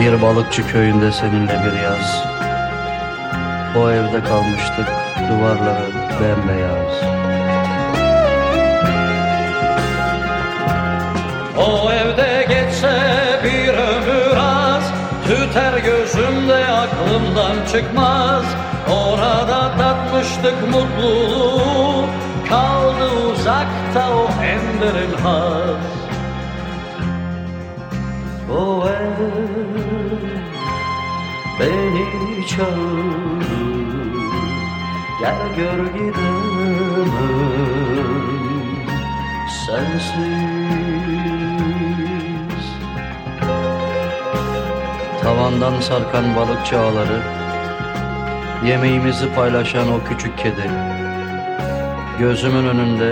Bir balıkçı köyünde seninle bir yaz. O evde kalmıştık, duvarları bembeyaz. O evde geçse bir ömür az, tüter gözümde aklımdan çıkmaz. Orada tatmıştık mutluluğu, kaldı uzakta o en derin haz. O ev beni çağırır, gel gör gidemem sensiz. Tavandan sarkan balıkçı ağları, yemeğimizi paylaşan o küçük kedi, gözümün önünde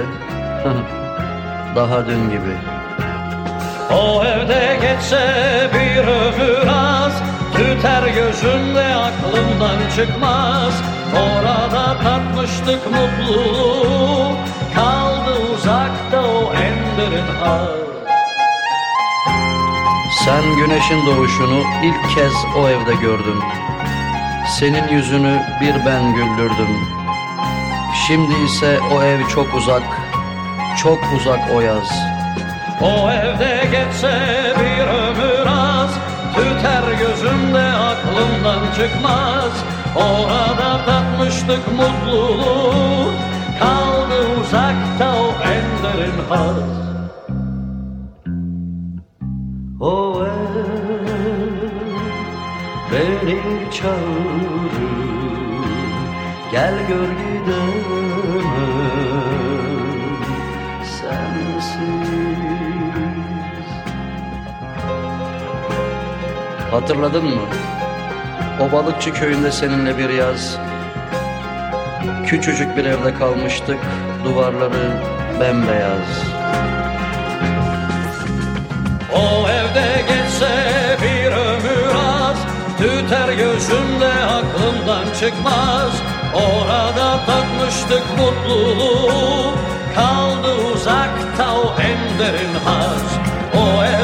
daha dün gibi. O evde geçse bir ömür az, tüter gözümde aklımdan çıkmaz. Orada tatmıştık mutluluğu, kaldı uzakta o en derin haz. Sen güneşin doğuşunu ilk kez o evde gördün. Senin yüzünü bir ben güldürdüm. Şimdi ise o ev çok uzak, çok uzak o yaz. O evde geçse bir ömür az, tüter gözümde aklımdan çıkmaz. Orada tatmıştık mutluluğu, kaldı uzakta o en derin haz. O ev beni çağırır, gel gör gidemem sensiz. Hatırladın mı? O balıkçı köyünde seninle bir yaz. Küçücük bir evde kalmıştık, duvarları bembeyaz. O evde geçse bir ömür az, tüter gözümde aklımdan çıkmaz. Orada tatmıştık mutluluğu, kaldı uzakta o en derin haz. O